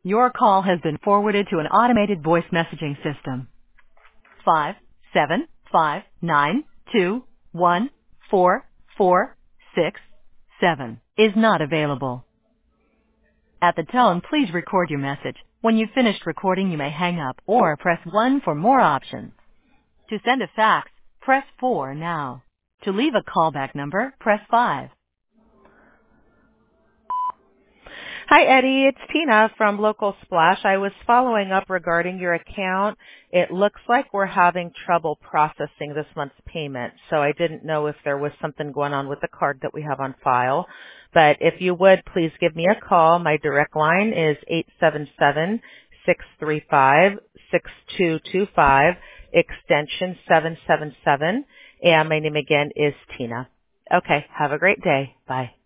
Your call has been forwarded to an automated voice messaging system. 57592144667 is not available. At the tone, please record your message. When you've finished recording, you may hang up or press 1 for more options. To send a fax, press 4 now. To leave a callback number, press 5. Hi, Eddie. It's Tina from Local Splash. I was following up regarding your account. It looks like we're having trouble processing this month's payment, so I didn't know if there was something going on with the card that we have on file. But if you would, please give me a call. My direct line is 877-635-6225, extension 777, and my name again is Tina. Okay, have a great day. Bye.